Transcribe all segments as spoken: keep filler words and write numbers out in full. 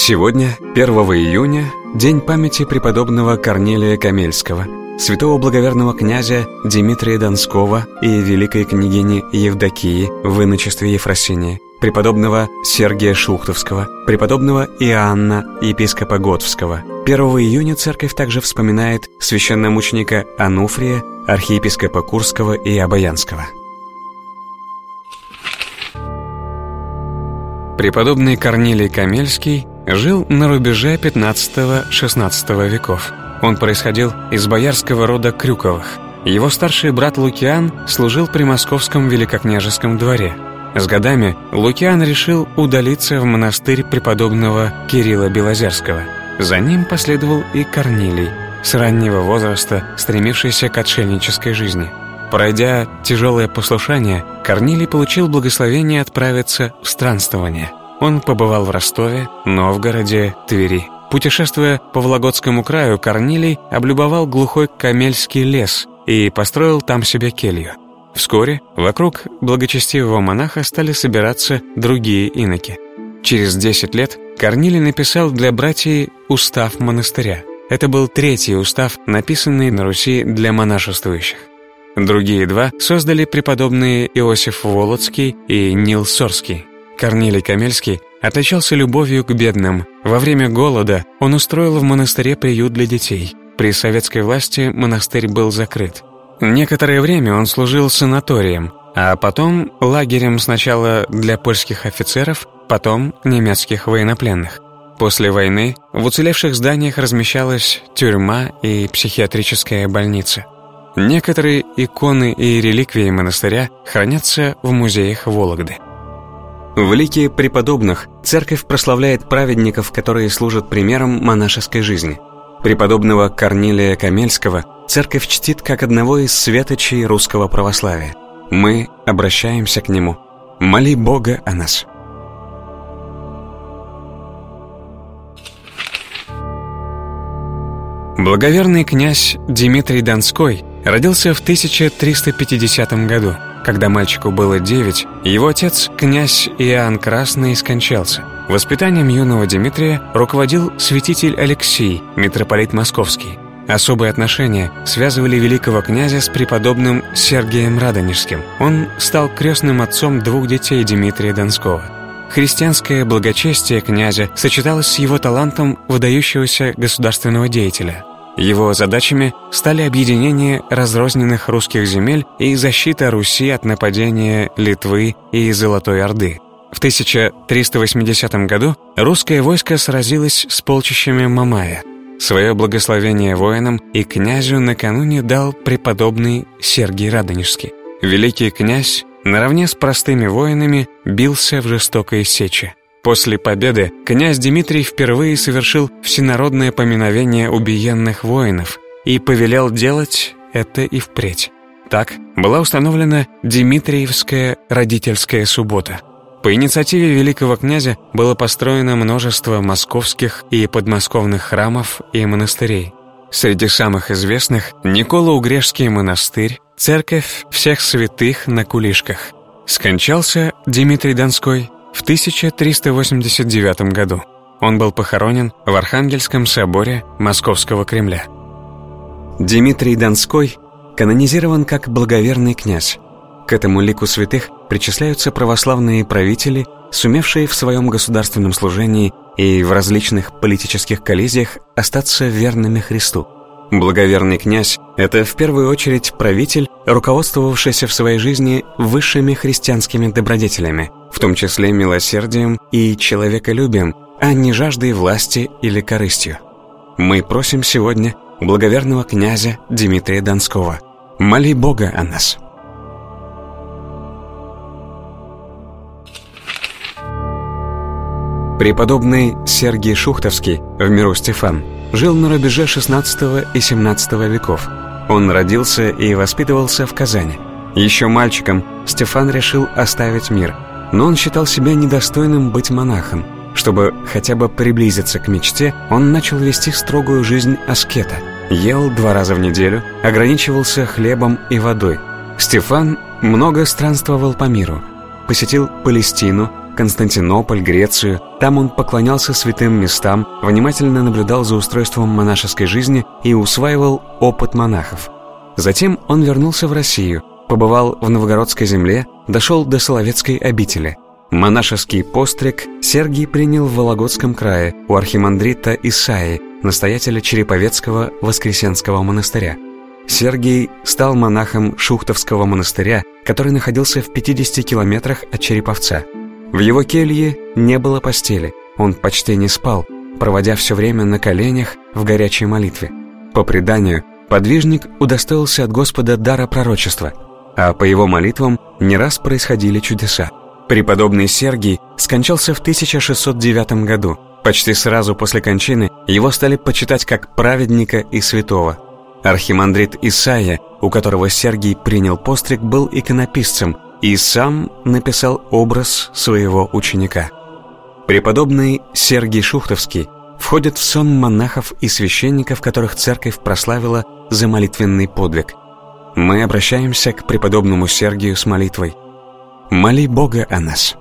Сегодня, первого июня, день памяти преподобного Корнилия Камельского, святого благоверного князя Дмитрия Донского и великой княгини Евдокии в иночестве Ефросинии, преподобного Сергия Шухтовского, преподобного Иоанна, епископа Готовского. первого июня церковь также вспоминает священномученика Ануфрия, архиепископа Курского и Обоянского. Преподобный Корнилий Камельский жил на рубеже пятнадцатого-шестнадцатого веков. Он происходил из боярского рода Крюковых. Его старший брат Лукиан служил при московском великокняжеском дворе. С годами Лукиан решил удалиться в монастырь преподобного Кирилла Белозерского. За ним последовал и Корнилий, с раннего возраста стремившийся к отшельнической жизни. Пройдя тяжелое послушание, Корнилий получил благословение отправиться в странствование. Он побывал в Ростове, Новгороде, Твери. Путешествуя по Вологодскому краю, Корнилий облюбовал глухой Камельский лес и построил там себе келью. Вскоре вокруг благочестивого монаха стали собираться другие иноки. Через десять лет Корнилий написал для братьев устав монастыря. Это был третий устав, написанный на Руси для монашествующих. Другие два создали преподобные Иосиф Волоцкий и Нил Сорский. Корнилий Камельский отличался любовью к бедным. Во время голода он устроил в монастыре приют для детей. При советской власти монастырь был закрыт. Некоторое время он служил санаторием, а потом лагерем сначала для польских офицеров, потом немецких военнопленных. После войны в уцелевших зданиях размещалась тюрьма и психиатрическая больница. Некоторые иконы и реликвии монастыря хранятся в музеях Вологды. В лике преподобных церковь прославляет праведников, которые служат примером монашеской жизни. Преподобного Корнилия Камельского церковь чтит как одного из светочей русского православия. Мы обращаемся к нему. Моли Бога о нас. Благоверный князь Дмитрий Донской родился в тысяча триста пятидесятом году. Когда мальчику было девять, его отец, князь Иоанн Красный, скончался. Воспитанием юного Дмитрия руководил святитель Алексий, митрополит Московский. Особые отношения связывали великого князя с преподобным Сергием Радонежским. Он стал крестным отцом двух детей Дмитрия Донского. Христианское благочестие князя сочеталось с его талантом выдающегося государственного деятеля. Его задачами стали объединение разрозненных русских земель и защита Руси от нападения Литвы и Золотой Орды. В тысяча триста восьмидесятом году русское войско сразилось с полчищами Мамая. Свое благословение воинам и князю накануне дал преподобный Сергий Радонежский. Великий князь наравне с простыми воинами бился в жестокой сече. После победы князь Дмитрий впервые совершил всенародное поминовение убиенных воинов и повелел делать это и впредь. Так была установлена Дмитриевская родительская суббота. По инициативе великого князя было построено множество московских и подмосковных храмов и монастырей. Среди самых известных – Николо-Угрешский монастырь, церковь всех святых на Кулишках. Скончался Дмитрий Донской в тысяча триста восемьдесят девятом году. Он был похоронен в Архангельском соборе Московского Кремля. Дмитрий Донской канонизирован как благоверный князь. К этому лику святых причисляются православные правители, сумевшие в своем государственном служении и в различных политических коллизиях остаться верными Христу. Благоверный князь – это в первую очередь правитель, руководствовавшийся в своей жизни высшими христианскими добродетелями, в том числе милосердием и человеколюбием, а не жаждой власти или корыстью. Мы просим сегодня благоверного князя Дмитрия Донского: моли Бога о нас. Преподобный Сергий Шухтовский, в миру Стефан, жил на рубеже шестнадцатого и семнадцатого веков. Он родился и воспитывался в Казани. Еще мальчиком Стефан решил оставить мир, но он считал себя недостойным быть монахом. Чтобы хотя бы приблизиться к мечте, он начал вести строгую жизнь аскета. Ел два раза в неделю, ограничивался хлебом и водой. Стефан много странствовал по миру. Посетил Палестину, Константинополь, Грецию. Там он поклонялся святым местам, внимательно наблюдал за устройством монашеской жизни и усваивал опыт монахов. Затем он вернулся в Россию, побывал в Новгородской земле, дошел до Соловецкой обители. Монашеский постриг Сергий принял в Вологодском крае у архимандрита Исаии, настоятеля Череповецкого Воскресенского монастыря. Сергий стал монахом Шухтовского монастыря, который находился в пятидесяти километрах от Череповца. В его келье не было постели, он почти не спал, проводя все время на коленях в горячей молитве. По преданию, подвижник удостоился от Господа дара пророчества, а по его молитвам не раз происходили чудеса. Преподобный Сергий скончался в тысяча шестьсот девятом году. Почти сразу после кончины его стали почитать как праведника и святого. Архимандрит Исаия, у которого Сергий принял постриг, был иконописцем и сам написал образ своего ученика. Преподобный Сергий Шухтовский входит в сон монахов и священников, которых церковь прославила за молитвенный подвиг. Мы обращаемся к преподобному Сергию с молитвой: «Моли Бога о нас».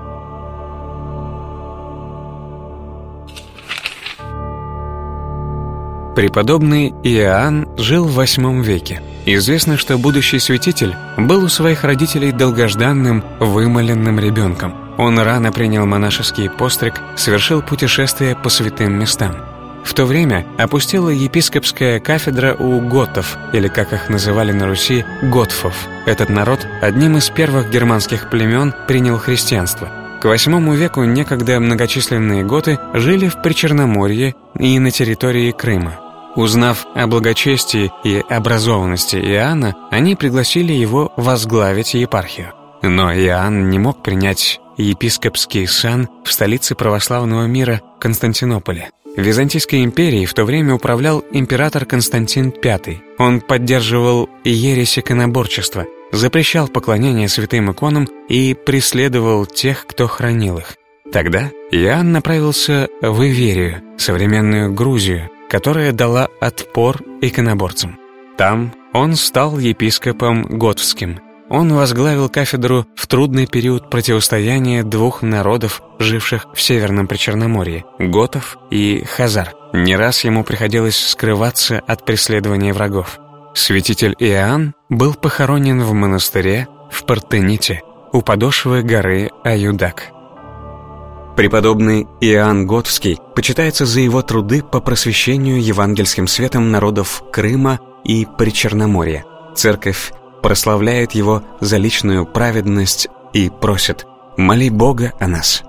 Преподобный Иоанн жил в восьмом веке. Известно, что будущий святитель был у своих родителей долгожданным, вымоленным ребенком. Он рано принял монашеский постриг, совершил путешествие по святым местам. В то время опустела епископская кафедра у готов, или, как их называли на Руси, готфов. Этот народ одним из первых германских племен принял христианство. К восьмому веку некогда многочисленные готы жили в Причерноморье и на территории Крыма. Узнав о благочестии и образованности Иоанна, они пригласили его возглавить епархию. Но Иоанн не мог принять епископский сан в столице православного мира Константинополе. Византийской империей в то время управлял император Константин Пятый. Он поддерживал ересь иконоборчества, запрещал поклонение святым иконам и преследовал тех, кто хранил их. Тогда Иоанн направился в Иверию, современную Грузию, которая дала отпор иконоборцам. Там он стал епископом готским. Он возглавил кафедру в трудный период противостояния двух народов, живших в Северном Причерноморье – готов и хазар. Не раз ему приходилось скрываться от преследования врагов. Святитель Иоанн был похоронен в монастыре в Партените, у подошвы горы Аюдак. Преподобный Иоанн Готский почитается за его труды по просвещению евангельским светом народов Крыма и Причерноморья. Церковь прославляет его за личную праведность и просит: «Моли Бога о нас».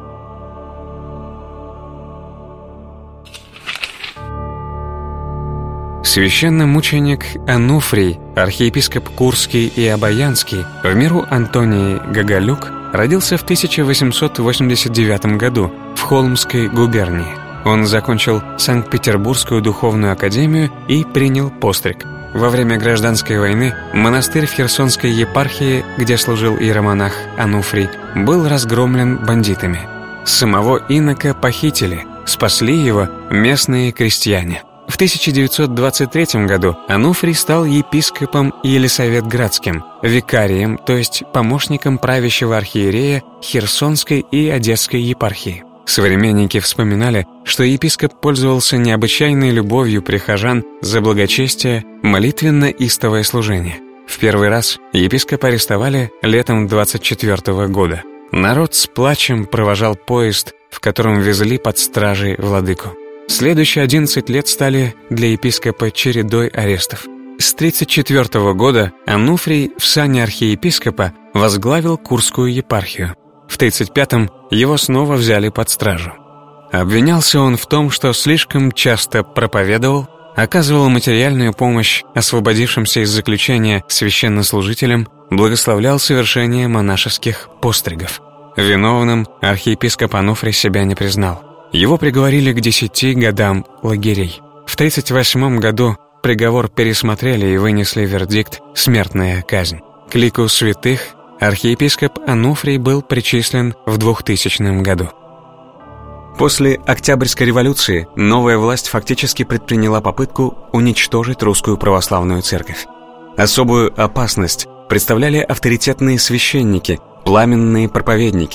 Священномученик Ануфрий, архиепископ Курский и Обаянский, в миру Антоний Гоголюк, родился в тысяча восемьсот восемьдесят девятом году в Холмской губернии. Он закончил Санкт-Петербургскую духовную академию и принял постриг. Во время гражданской войны монастырь в Херсонской епархии, где служил иеромонах Ануфрий, был разгромлен бандитами. Самого инока похитили, спасли его местные крестьяне. В тысяча девятьсот двадцать третьем году Ануфрий стал епископом Елисаветградским, викарием, то есть помощником правящего архиерея Херсонской и Одесской епархии. Современники вспоминали, что епископ пользовался необычайной любовью прихожан за благочестие, молитвенно-истовое служение. В первый раз епископа арестовали летом двадцать четвёртого года. Народ с плачем провожал поезд, в котором везли под стражей владыку. Следующие одиннадцать лет стали для епископа чередой арестов. С тридцать четвёртого года Ануфрий в сане архиепископа возглавил Курскую епархию. В тридцать пятом его снова взяли под стражу. Обвинялся он в том, что слишком часто проповедовал, оказывал материальную помощь освободившимся из заключения священнослужителям, благословлял совершение монашеских постригов. Виновным архиепископ Ануфрий себя не признал. Его приговорили к десяти годам лагерей. В тридцать восьмом году приговор пересмотрели и вынесли вердикт «смертная казнь». К лику святых архиепископ Ануфрий был причислен в двухтысячном году. После Октябрьской революции новая власть фактически предприняла попытку уничтожить русскую православную церковь. Особую опасность представляли авторитетные священники, пламенные проповедники.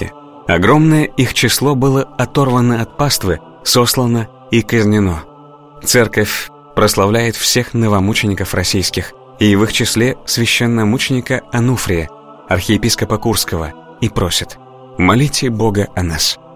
Огромное их число было оторвано от паствы, сослано и казнено. Церковь прославляет всех новомучеников российских, и в их числе священномученика Ануфрия, архиепископа Курского, и просит: молите Бога о нас.